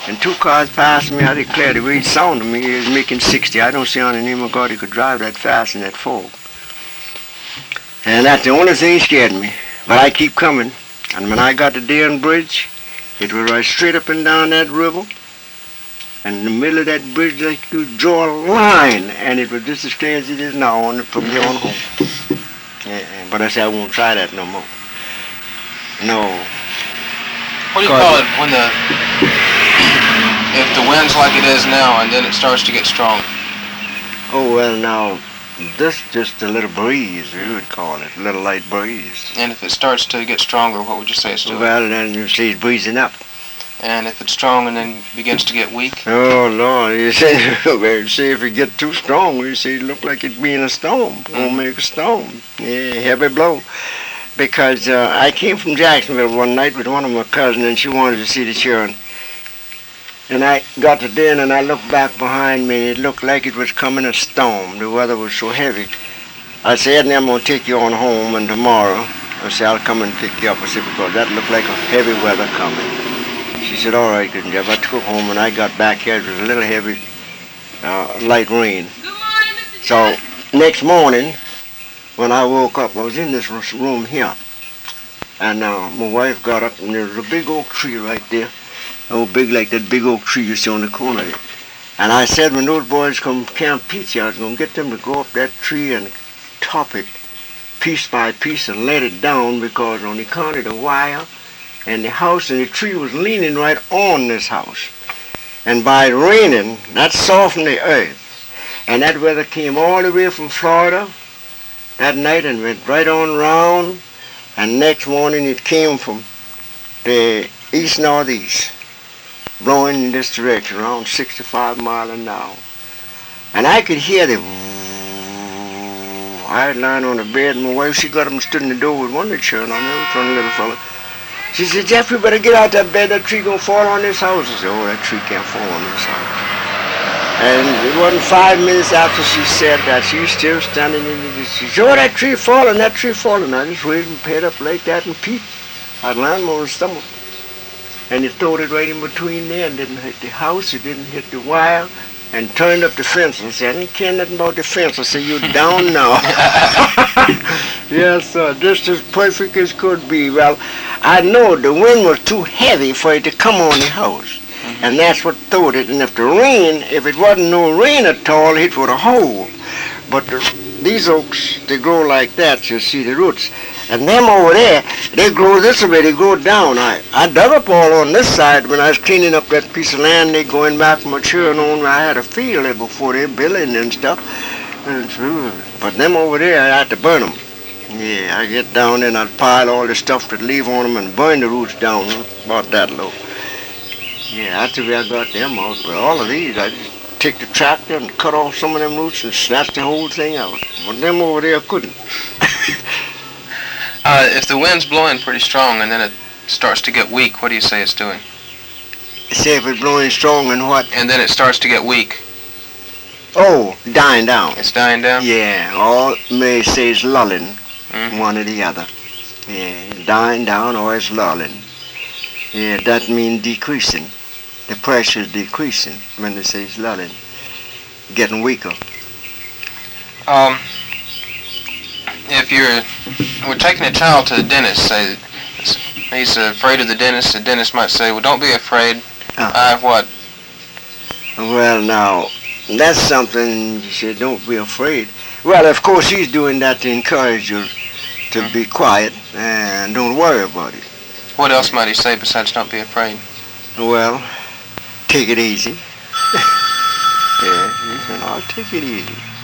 and two cars passed me. I declare the way it sounded to me is making 60. I don't see on the name of God he could drive that fast in that fog. And that's the only thing scared me. But I keep coming. And when I got to Darien Bridge, it was right straight up and down that river. And in the middle of that bridge, like you draw a line. And it was just as clear as it is now from here on home. Yeah, but I said I won't try that no more. No. What do you call it when if the wind's like it is now and then it starts to get strong? Oh, well, now, this just a little breeze, you would call it, a little light breeze. And if it starts to get stronger, what would you say it's doing? Well, then you see it's breezing up. And if it's strong and then begins to get weak? Oh, Lord, you see if it get too strong, you see it look like it being a storm. Gonna make a storm. Yeah, heavy blow. Because I came from Jacksonville one night with one of my cousins, and she wanted to see the children. And I got to dinner, and I looked back behind me, and it looked like it was coming a storm. The weather was so heavy. I said, I'm going to take you on home, and tomorrow, I said, I'll come and pick you up. I said, because that looked like a heavy weather coming. She said, all right, good job. I took her home, and I got back here. It was a little heavy, light rain. So next morning, when I woke up, I was in this room here. And my wife got up, and there was a big oak tree right there. Oh, big like that big oak tree you see on the corner there. And I said, when those boys come Camp Peachy, I was going to get them to go up that tree and top it piece by piece and let it down, because on account of the wire and the house and the tree was leaning right on this house. And by raining, that softened the earth. And that weather came all the way from Florida that night and went right on round. And next morning it came from the east-northeast, blowing in this direction, around 65 miles an hour. And I could hear the I had lying on the bed, and my wife, she got up and stood in the door with one of the children on there, with one little fella. She said, Jeff, you better get out that bed, that tree gonna fall on this house. I said, oh, that tree can't fall on this house. And it wasn't 5 minutes after she said that, she was still standing in the, she said, oh, that tree falling, that tree falling. I just waited and paid up like that and peeped. I'd land on the stomach. And he throwed it right in between there and didn't hit the house, it didn't hit the wire, and turned up the fence and said, I didn't care nothing about the fence. I said, you're down now. Yes, sir, just as perfect as could be. Well, I know the wind was too heavy for it to come on the house. And that's what throwed it. And if the rain, if it wasn't no rain at all, it would have hold. But these oaks, they grow like that, you see the roots. And them over there, they grow this way, they grow down. I dug up all on this side when I was cleaning up that piece of land. They going back from maturing on. I had a field there before they building and stuff. But them over there, I had to burn them. Yeah, I get down there and I'd pile all the stuff to leave on them and burn the roots down, about that low. Yeah, that's the way I got them out. But all of these, I just take the tractor and cut off some of them roots and snatch the whole thing out. But them over there couldn't. If the wind's blowing pretty strong and then it starts to get weak, what do you say it's doing? Say if it's blowing strong and what? And then it starts to get weak. Oh, dying down. It's dying down? Yeah, all may say it's lulling, one or the other. Yeah, dying down or it's lulling. Yeah, that means decreasing. The pressure is decreasing when they say it's lulling. Getting weaker. If we're taking a child to the dentist, say he's afraid of the dentist might say, well, don't be afraid. I have what? Well, now, that's something you said, don't be afraid. Well, of course, he's doing that to encourage you to be quiet and don't worry about it. What else might he say besides don't be afraid? Well, take it easy. Yeah, he said, I'll take it easy.